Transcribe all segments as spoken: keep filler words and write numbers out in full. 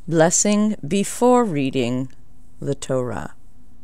Blessing before reading the Torah.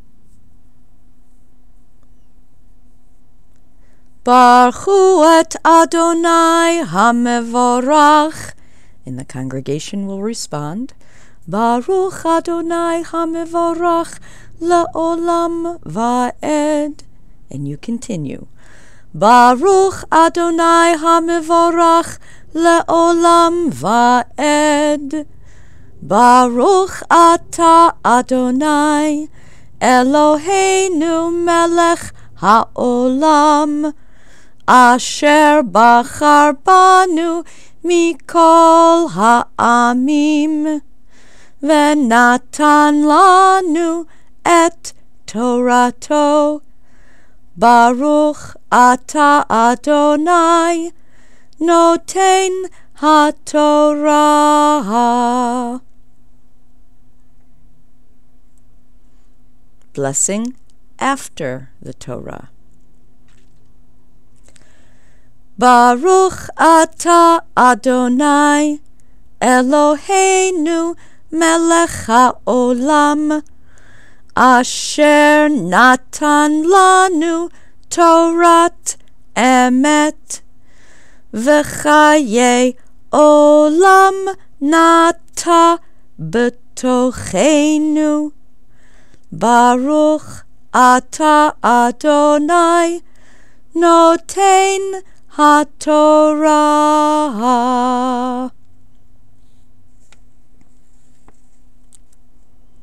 Baruch et Adonai HaMevorach. And the congregation will respond, Baruch Adonai HaMevorach La'olam Va'ed. And you continue, Baruch Adonai HaMevorach La'olam Va'ed. Baruch Ata Adonai Eloheinu Melech Ha'olam Asher Bachar Banu Mikol Ha'amim Venatan Lanu Et Torato. Baruch Ata Adonai Noten HaTorah. Blessing after the Torah. Baruch Ata Adonai Eloheinu Melech HaOlam Asher Natan Lanu Torat Emet V'chaye Olam Nata B'tochenu. Baruch Ata Adonai Noten HaTorah.